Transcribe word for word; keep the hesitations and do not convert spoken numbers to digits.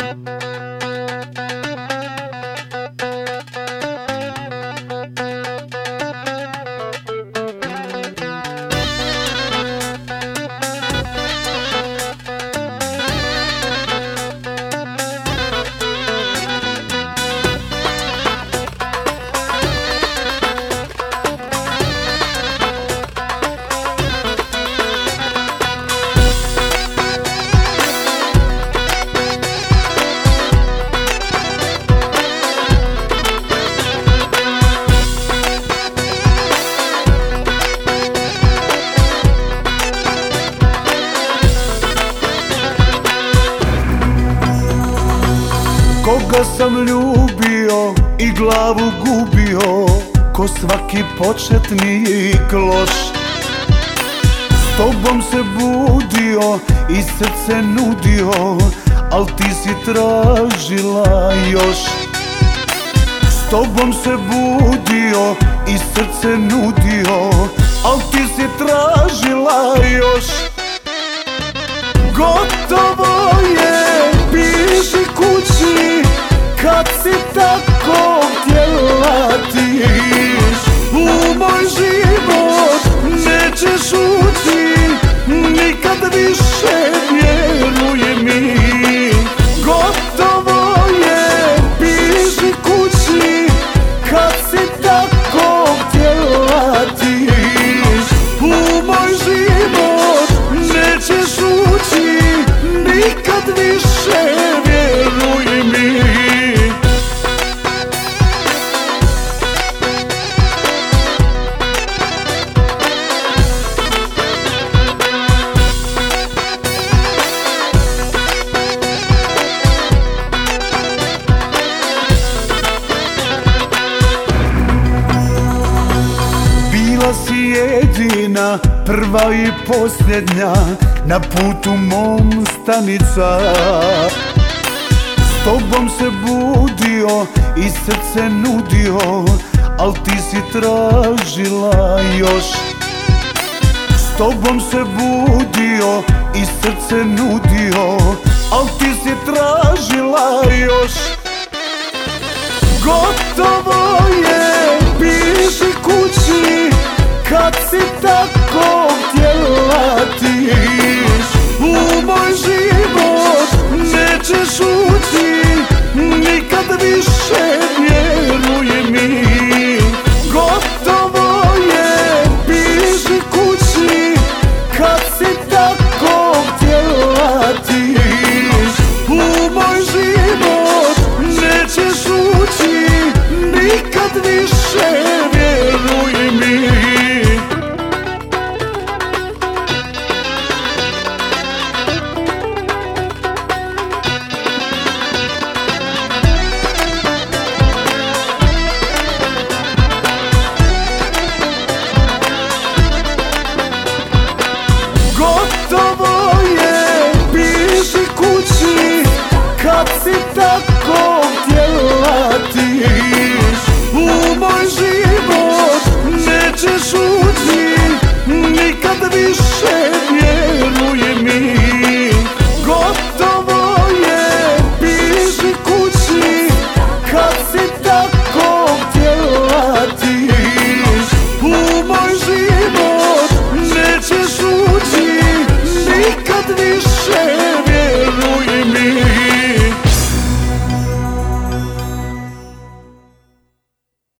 Koga sam ljubio i glavu gubio, ko svaki početnik loš. S tobom se budio i srce nudio, al ti si tražila još. S tobom se budio i srce nudio, al ti si tražila još. Gotovo je, piši kući, kad si tako htjela tiš. U moj život nećeš ući, nikad više, vjeruj mi. Gotovo je, piši kući, kad si tako htjela tiš. U moj život nećeš ući, nikad više, vjeruj mi. Bila si jedina, prva i posljednja, na putu mom stanica. S tobom se budio i srce nudio, al ti si tražila još. S tobom se budio i srce nudio, al ti si tražila još. Gotovo je, piši kući, kad si tako htjela tiš. U moj život nećeš ući, nikad više, vjeruj mi. Gotovo je, piši kući, kad si tako htjela tiš. U moj život nećeš ući, nikad više,